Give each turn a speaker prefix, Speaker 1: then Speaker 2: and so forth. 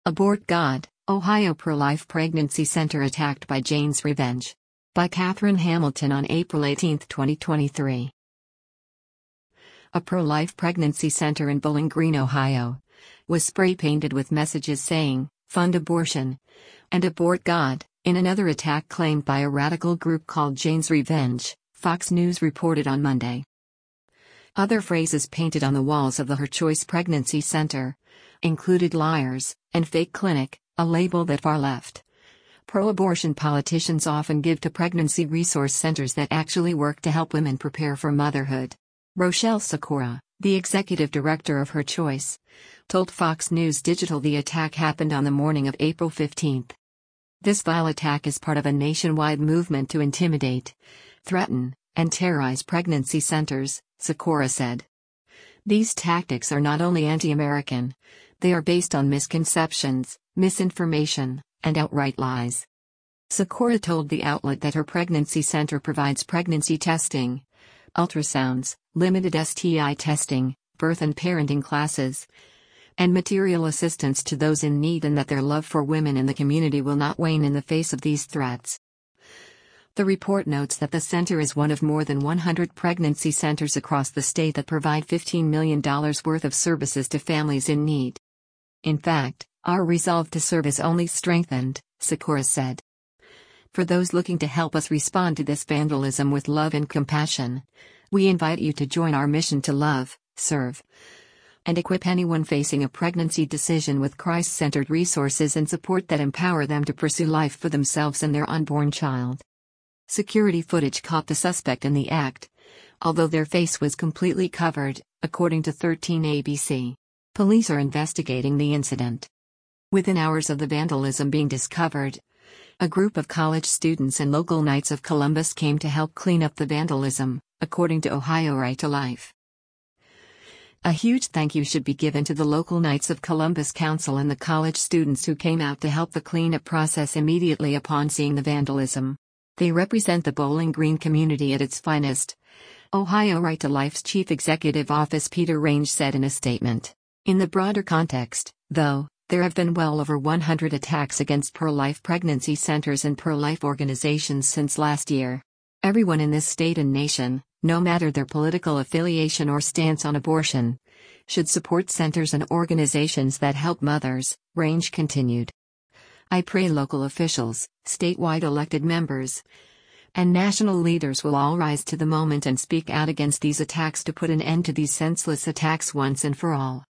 Speaker 1: Abort God, Ohio Pro-Life Pregnancy Center attacked by Jane's Revenge. By Catherine Hamilton on April 18, 2023. A pro-life pregnancy center in Bowling Green, Ohio, was spray-painted with messages saying, "Fund abortion," and "Abort God," in another attack claimed by a radical group called Jane's Revenge, Fox News reported on Monday. Other phrases painted on the walls of the Her Choice Pregnancy Center included "liars" and "fake clinic," a label that far-left pro-abortion politicians often give to pregnancy resource centers that actually work to help women prepare for motherhood. Rochelle Sikora, the executive director of Her Choice, told Fox News Digital the attack happened on the morning of April 15. "This vile attack is part of a nationwide movement to intimidate, threaten, and terrorize pregnancy centers," Sikora said. "These tactics are not only anti-American, they are based on misconceptions, misinformation, and outright lies." Sikora told the outlet that her pregnancy center provides pregnancy testing, ultrasounds, limited STI testing, birth and parenting classes, and material assistance to those in need, and that their love for women in the community will not wane in the face of these threats. The report notes that the center is one of more than 100 pregnancy centers across the state that provide $15 million worth of services to families in need. "In fact, our resolve to serve is only strengthened," Sikora said. "For those looking to help us respond to this vandalism with love and compassion, we invite you to join our mission to love, serve, and equip anyone facing a pregnancy decision with Christ-centered resources and support that empower them to pursue life for themselves and their unborn child." Security footage caught the suspect in the act, although their face was completely covered, according to 13 ABC. Police are investigating the incident. Within hours of the vandalism being discovered, a group of college students and local Knights of Columbus came to help clean up the vandalism, according to Ohio Right to Life. A huge thank you should be given to the local Knights of Columbus Council and the college students who came out to help the cleanup process immediately upon seeing the vandalism. They represent the Bowling Green community at its finest, Ohio Right to Life's Chief Executive Office Peter Range said in a statement. In the broader context, though, there have been well over 100 attacks against pro-life pregnancy centers and pro-life organizations since last year. Everyone in this state and nation, no matter their political affiliation or stance on abortion, should support centers and organizations that help mothers, Range continued. "I pray local officials, statewide elected members, and national leaders will all rise to the moment and speak out against these attacks to put an end to these senseless attacks once and for all."